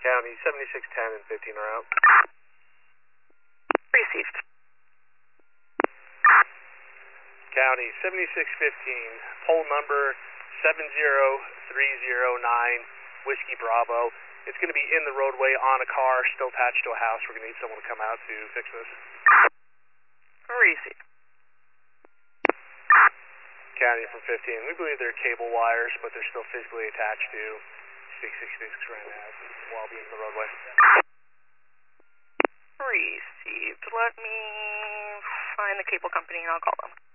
County 7610 and 15 are out. Received. County 7615, pole number 70309, Whiskey Bravo. It's going to be in the roadway on a car, still attached to a house. We're going to need someone to come out to fix this. Received. County from 15. We believe they're cable wires, but they're still physically attached to 666 Grand Ave while being in the roadway. Received. Let me find the cable company and I'll call them.